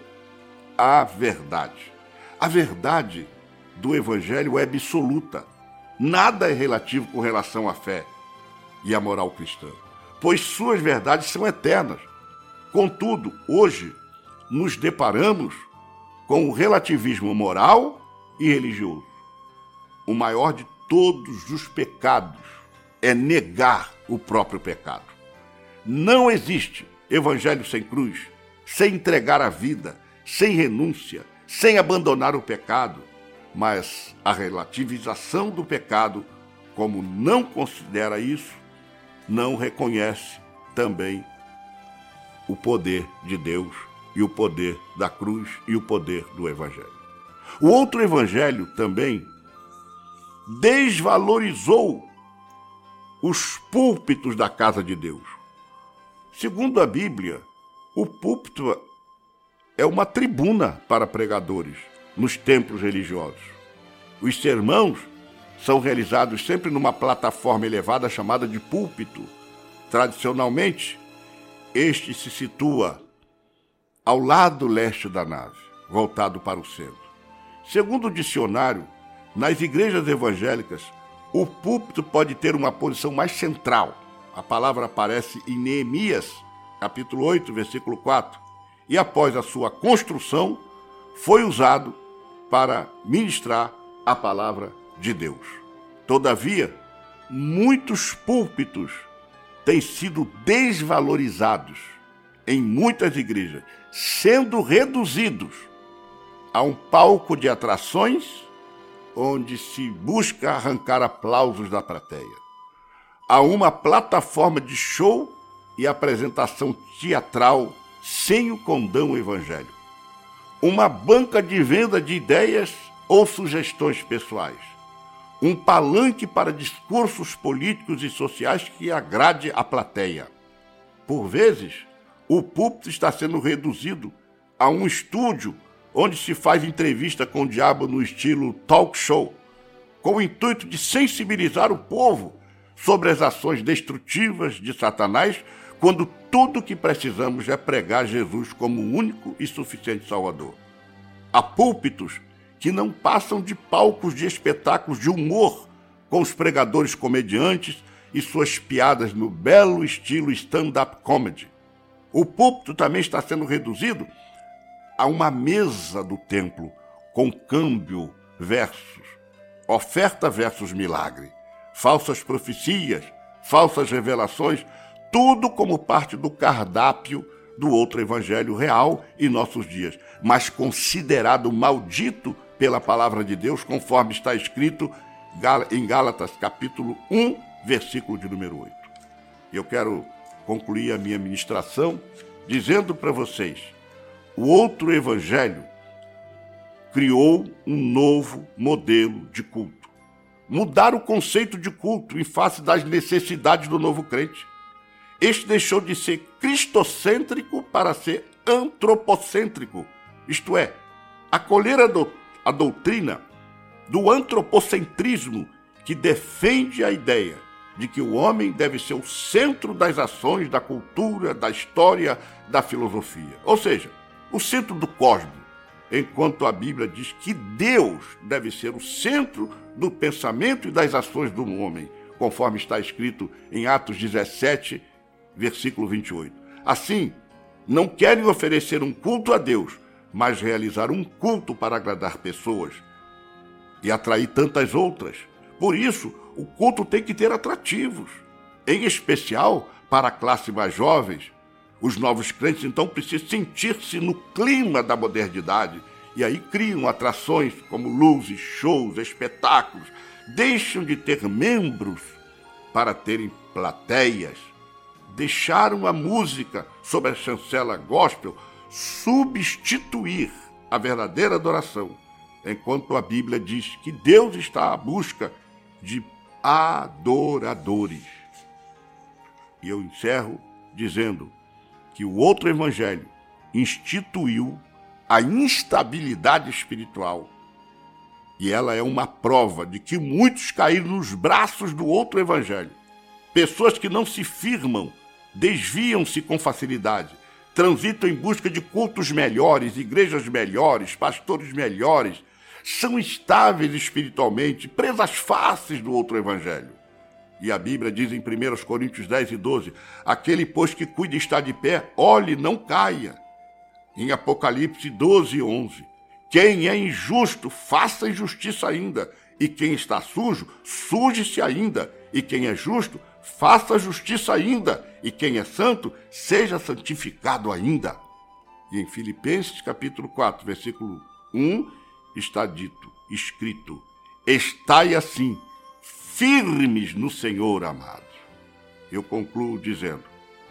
a verdade. A verdade do Evangelho é absoluta. Nada é relativo com relação à fé e à moral cristã, pois suas verdades são eternas. Contudo, hoje nos deparamos com o relativismo moral e religioso. O maior de todos os pecados é negar o próprio pecado. Não existe evangelho sem cruz, sem entregar a vida, sem renúncia, sem abandonar o pecado, mas a relativização do pecado, como não considera isso, não reconhece também o poder de Deus e o poder da cruz e o poder do evangelho. O outro evangelho também desvalorizou os púlpitos da casa de Deus. Segundo a Bíblia, o púlpito é uma tribuna para pregadores nos templos religiosos. Os sermões são realizados sempre numa plataforma elevada chamada de púlpito. Tradicionalmente, este se situa ao lado leste da nave, voltado para o centro. Segundo o dicionário, nas igrejas evangélicas, o púlpito pode ter uma posição mais central. A palavra aparece em Neemias, capítulo 8, versículo 4. E após a sua construção, foi usado para ministrar a palavra de Deus. Todavia, muitos púlpitos têm sido desvalorizados em muitas igrejas, sendo reduzidos a um palco de atrações onde se busca arrancar aplausos da plateia, a uma plataforma de show e apresentação teatral sem o condão evangélico, uma banca de venda de ideias ou sugestões pessoais, um palanque para discursos políticos e sociais que agrade a plateia. Por vezes, o púlpito está sendo reduzido a um estúdio onde se faz entrevista com o diabo no estilo talk show, com o intuito de sensibilizar o povo sobre as ações destrutivas de Satanás, quando tudo o que precisamos é pregar Jesus como o único e suficiente Salvador. Há púlpitos que não passam de palcos de espetáculos de humor com os pregadores comediantes e suas piadas no belo estilo stand-up comedy. O púlpito também está sendo reduzido a uma mesa do templo com câmbio versus oferta versus milagre, falsas profecias, falsas revelações, tudo como parte do cardápio do outro evangelho real em nossos dias, mas considerado maldito pela palavra de Deus, conforme está escrito em Gálatas, capítulo 1, versículo de número 8. Eu quero concluir a minha ministração dizendo para vocês, o outro evangelho criou um novo modelo de culto. Mudar o conceito de culto em face das necessidades do novo crente. Este deixou de ser cristocêntrico para ser antropocêntrico, isto é, acolher a doutrina do antropocentrismo que defende a ideia de que o homem deve ser o centro das ações, da cultura, da história, da filosofia. Ou seja, o centro do cosmos, enquanto a Bíblia diz que Deus deve ser o centro do pensamento e das ações do homem, conforme está escrito em Atos 17, versículo 28. Assim, não querem oferecer um culto a Deus, mas realizar um culto para agradar pessoas e atrair tantas outras. Por isso, o culto tem que ter atrativos, em especial para a classe mais jovens. Os novos crentes, então, precisam sentir-se no clima da modernidade e aí criam atrações como luzes, shows, espetáculos. Deixam de ter membros para terem plateias. Deixaram a música sob a chancela gospel substituir a verdadeira adoração, enquanto a Bíblia diz que Deus está à busca de adoradores. E eu encerro dizendo que o outro evangelho instituiu a instabilidade espiritual. E ela é uma prova de que muitos caíram nos braços do outro evangelho. Pessoas que não se firmam, desviam-se com facilidade, transitam em busca de cultos melhores, igrejas melhores, pastores melhores, são instáveis espiritualmente, presas fáceis do outro evangelho. E a Bíblia diz em 1 Coríntios 10 e 12, aquele, pois, que cuida e está de pé, olhe, não caia. Em Apocalipse 12 e 11, quem é injusto, faça injustiça ainda, e quem está sujo, suje-se ainda, e quem é justo, faça justiça ainda, e quem é santo, seja santificado ainda. E em Filipenses capítulo 4, versículo 1, está dito, escrito, estai assim, firmes no Senhor, amados. Eu concluo dizendo,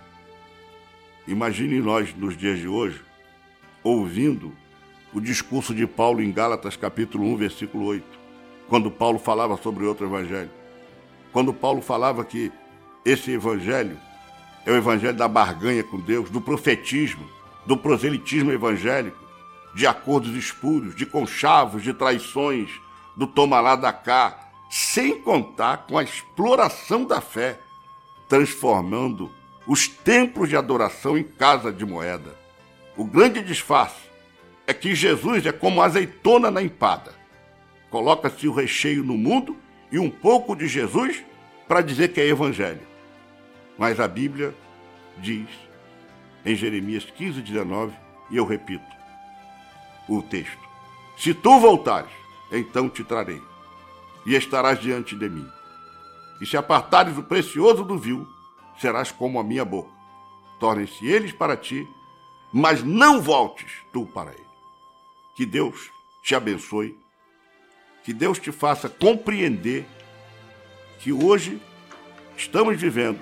imagine nós nos dias de hoje, ouvindo o discurso de Paulo em Gálatas capítulo 1, versículo 8, quando Paulo falava sobre outro evangelho. Quando Paulo falava que esse evangelho é o evangelho da barganha com Deus, do profetismo, do proselitismo evangélico, de acordos espúrios, de conchavos, de traições, do toma lá da cá, sem contar com a exploração da fé, transformando os templos de adoração em casa de moeda. O grande disfarce é que Jesus é como azeitona na empada. Coloca-se o recheio no mundo e um pouco de Jesus para dizer que é evangelho. Mas a Bíblia diz, em Jeremias 15, 19, e eu repito o texto, se tu voltares, então te trarei, e estarás diante de mim. E se apartares o precioso do vil, serás como a minha boca. Tornem-se eles para ti, mas não voltes tu para ele. Que Deus te abençoe, que Deus te faça compreender que hoje estamos vivendo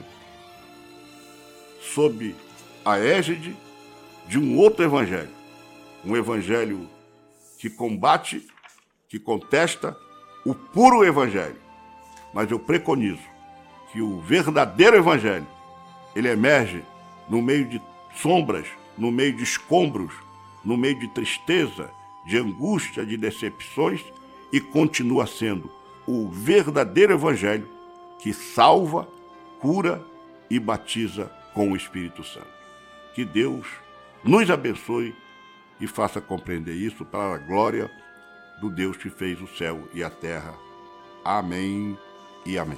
sob a égide de um outro evangelho. Um evangelho que combate, que contesta o puro evangelho. Mas eu preconizo que o verdadeiro evangelho, ele emerge no meio de sombras, no meio de escombros, no meio de tristeza, de angústia, de decepções, e continua sendo o verdadeiro evangelho que salva, cura e batiza com o Espírito Santo. Que Deus nos abençoe e faça compreender isso para a glória do Deus que fez o céu e a terra. Amém e amém.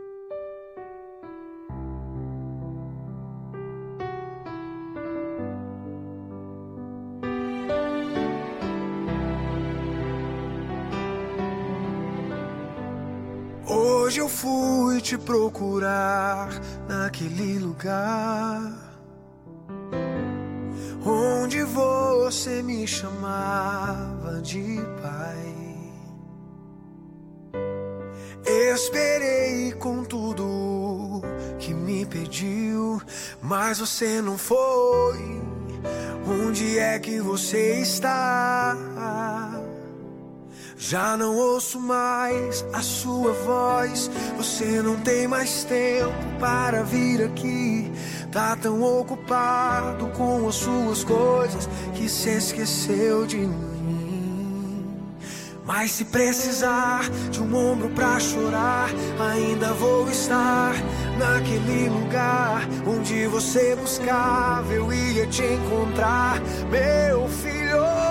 Hoje eu fui te procurar naquele lugar onde você me chamava de pai. Esperei com tudo que me pediu, mas você não foi. Onde é que você está? Já não ouço mais a sua voz. Você não tem mais tempo para vir aqui. Tá tão ocupado com as suas coisas que se esqueceu de mim. Mas se precisar de um ombro pra chorar, ainda vou estar naquele lugar onde você buscava. Eu ia te encontrar, meu filho.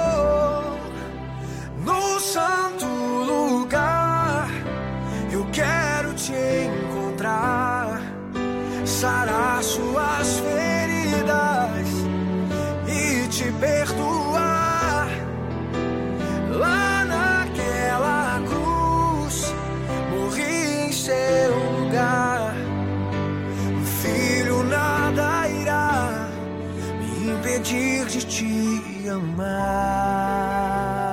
No santo lugar, eu quero te encontrar, sarar suas feridas e te perdoar. Lá naquela cruz, morri em seu lugar. Filho, nada irá me impedir de te amar.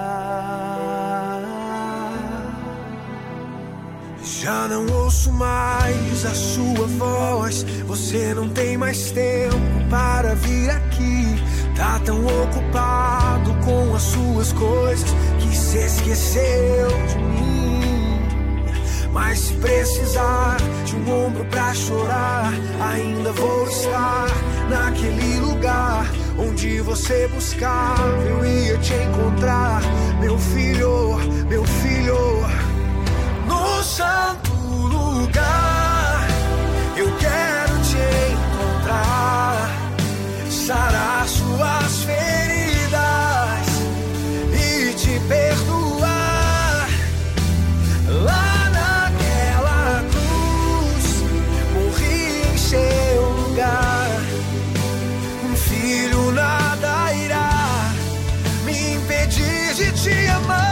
Já não ouço mais a sua voz. Você não tem mais tempo para vir aqui. Tá tão ocupado com as suas coisas que se esqueceu de mim. Mas se precisar de um ombro pra chorar, ainda vou estar naquele lugar onde você buscava. Eu ia te encontrar, meu filho, meu filho. No santo lugar, eu quero te encontrar, sarar suas feridas e te perdoar. Lá naquela cruz, morri em seu lugar. Filho, nada irá me impedir de te amar.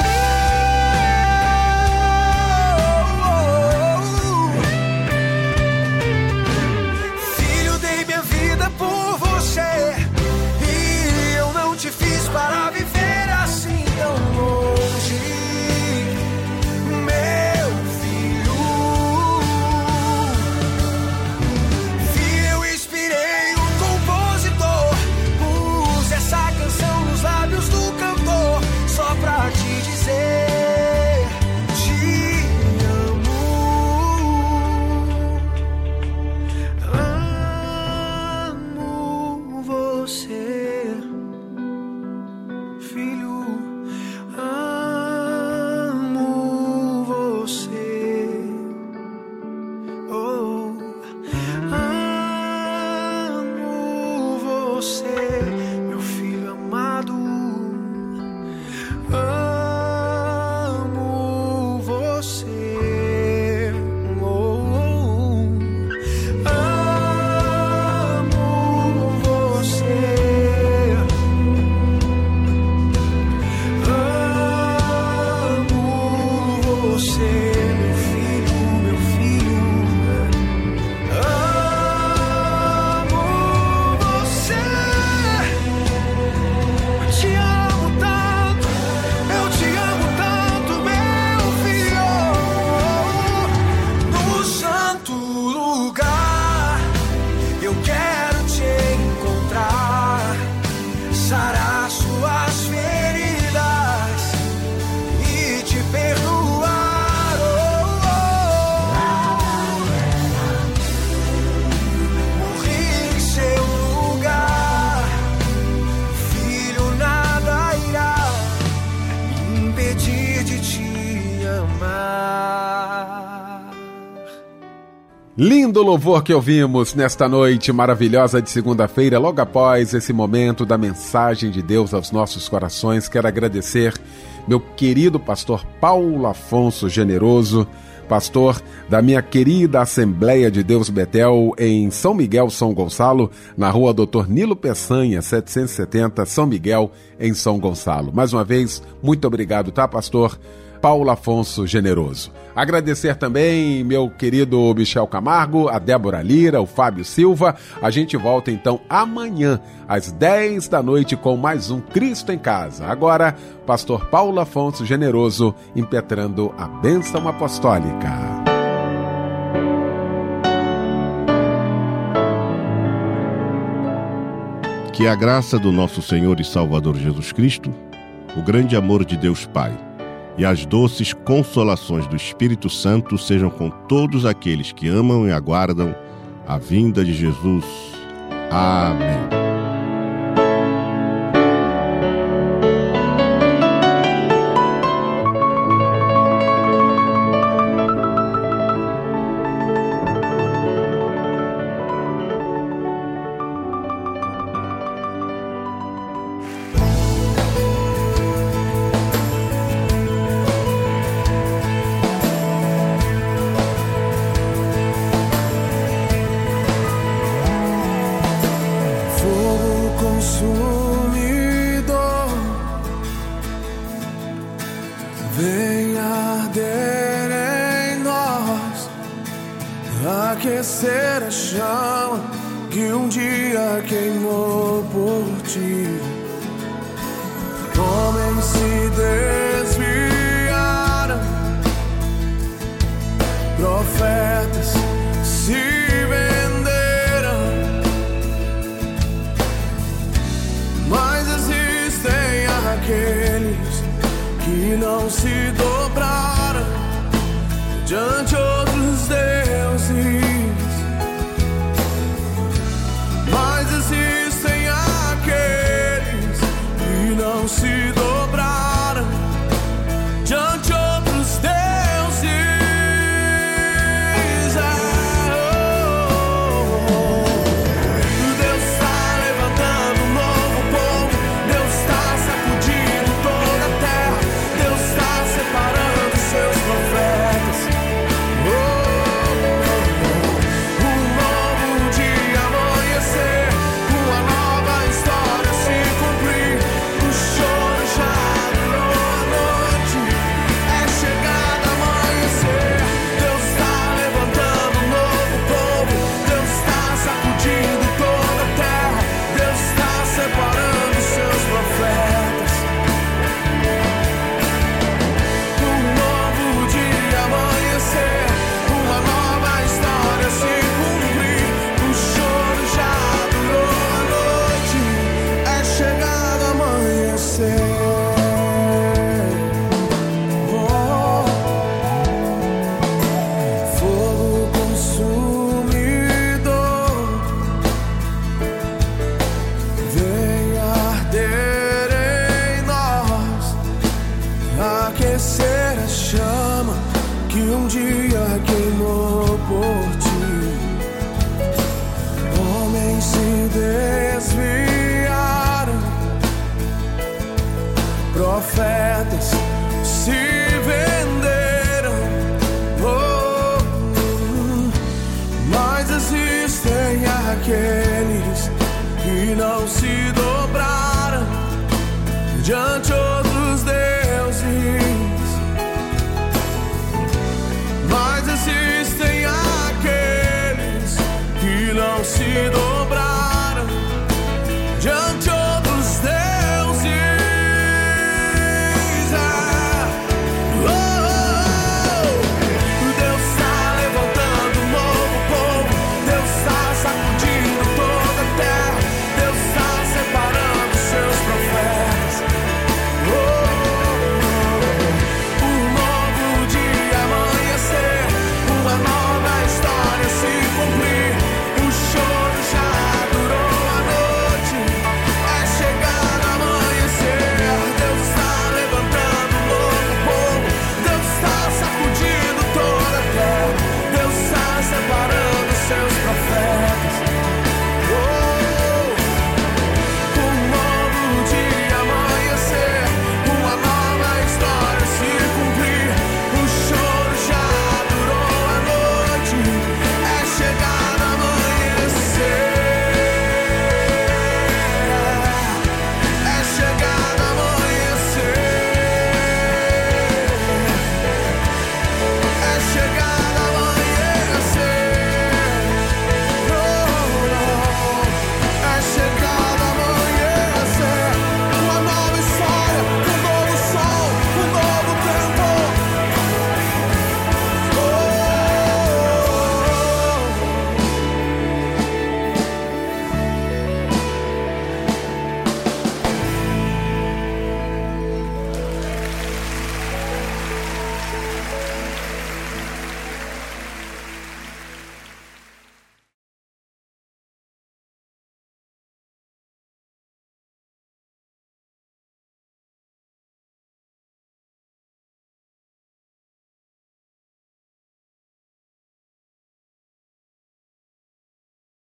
E eu não te fiz para viver assim tão longe, meu filho. Filho, eu inspirei um compositor, pus essa canção nos lábios do cantor, só pra te dizer te amo. Você, filho, amo você. Oh, amo você, meu filho amado. Amo você. Oh, Lindo louvor que ouvimos nesta noite maravilhosa de segunda-feira, logo após esse momento da mensagem de Deus aos nossos corações. Quero agradecer meu querido pastor Paulo Afonso Generoso, pastor da minha querida Assembleia de Deus Betel em São Miguel, São Gonçalo, na rua Dr. Nilo Peçanha, 770, São Miguel, em São Gonçalo. Mais uma vez, muito obrigado, tá, pastor Paulo Afonso Generoso. Agradecer também meu querido Michel Camargo, a Débora Lira, o Fábio Silva. A gente volta então amanhã, às 10 da noite, com mais um Cristo em Casa. Agora, pastor Paulo Afonso Generoso, impetrando a bênção apostólica. Que a graça do nosso Senhor e Salvador Jesus Cristo, o grande amor de Deus Pai e as doces consolações do Espírito Santo sejam com todos aqueles que amam e aguardam a vinda de Jesus. Amém. Aquecer a chama que um dia queimou por ti. Homens se desviaram, profetas se venderam, mas existem aqueles que não se dobraram diante outros deuses. Mas existem aqueles que não se dobraram diante outros deuses. Deus está levantando um novo povo, Deus está sacudindo toda a terra, Deus está separando seus profetas. Profetas se venderam, mas existem aqueles